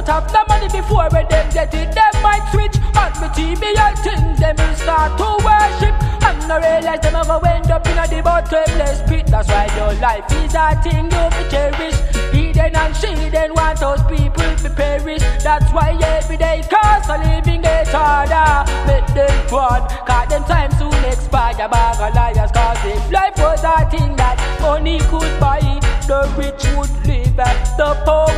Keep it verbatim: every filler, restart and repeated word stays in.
have the money before when them get it, them might switch on material things, them will start to worship. And no realize them ever end up in a the bottomless pit. That's why your life is a thing you be cherish. He then and she then want those people to perish. That's why every day cost a living get harder. Make them fraud, cause them time soon expire. Bag of liars, cause if life was a thing that money could buy, the rich would live, the poor